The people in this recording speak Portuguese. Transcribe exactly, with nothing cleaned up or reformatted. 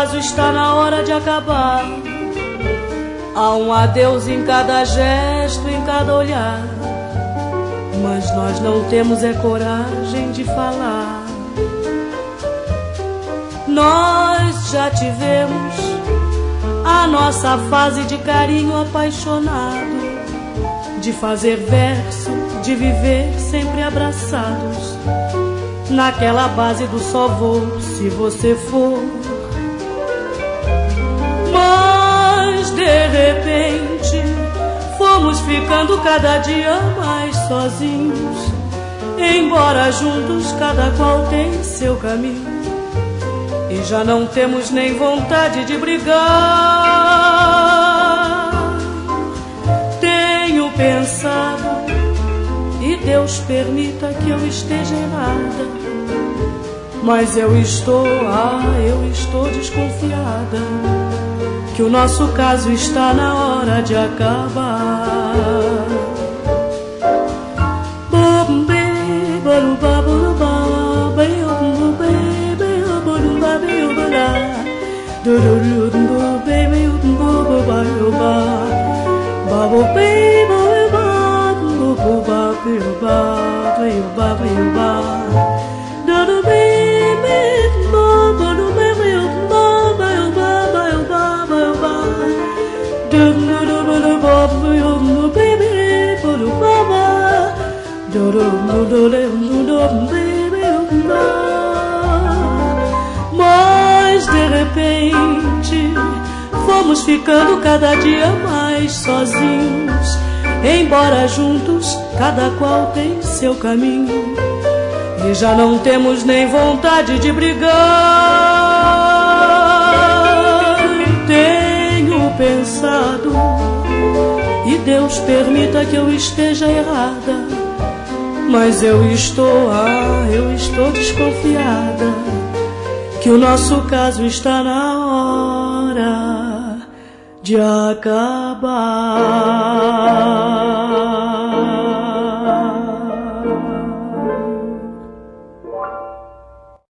caso está na hora de acabar. Há um adeus em cada gesto, em cada olhar, mas nós não temos é coragem de falar. Nós já tivemos a nossa fase de carinho apaixonado, de fazer verso, de viver sempre abraçados, naquela base do só vou se você for. Mas de repente fomos ficando cada dia mais sozinhos, embora juntos cada qual tem seu caminho, e já não temos nem vontade de brigar. Tenho pensado, e Deus permita que eu esteja errada, mas eu estou, ah, eu estou desconfiada que o nosso caso está na hora de acabar. Mas de repente fomos ficando cada dia mais sozinhos, embora juntos cada qual tem seu caminho, e já não temos nem vontade de brigar. Tenho pensado, e Deus permita que eu esteja errada, mas eu estou, ah, eu estou desconfiada que o nosso caso está na hora de acabar.